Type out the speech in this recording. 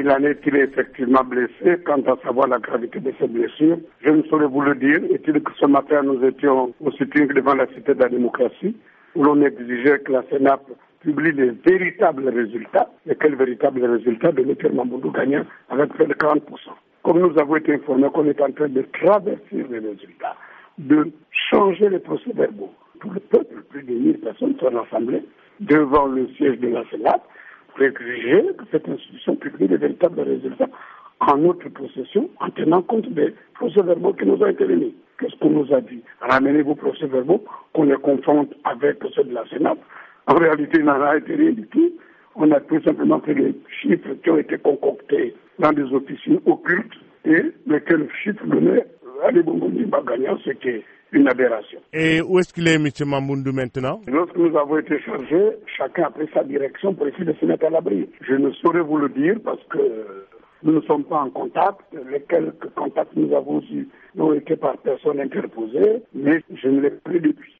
Il en est-il effectivement blessé? Quant à savoir la gravité de ses blessures, je ne saurais vous le dire. Est-il que ce matin, nous étions au sitting devant la Cité de la démocratie, où l'on exigeait que la CENAP publie les véritables résultats. Et quels véritables résultats de M. Mamboundou gagnant avec près de 40%. Comme nous avons été informés qu'on est en train de traverser les résultats, de changer les procès-verbaux. Tout le peuple, plus de 1000 personnes sont rassemblées devant le siège de la CENAP pour exiger que cette institution publie les véritables résultats en notre possession, en tenant compte des procès-verbaux qui nous ont été remis. Qu'est-ce qu'on nous a dit? Ramenez vos procès-verbaux, qu'on les confronte avec ceux de la CENAP. En réalité, il n'en a été rien du tout. On a tout simplement pris les chiffres qui ont été concoctés dans des officines occultes et lesquels chiffres donnaient à Ali Bongo Ondimba gagnant, ce qui est une aberration. Et où est-ce qu'il est, M. Mamboundou, maintenant? Lorsque nous avons été chargés, chacun a pris sa direction pour essayer de se mettre à l'abri. Je ne saurais vous le dire parce que nous ne sommes pas en contact. Les quelques contacts que nous avons eus ont été par personnes interposées, mais je ne l'ai plus depuis.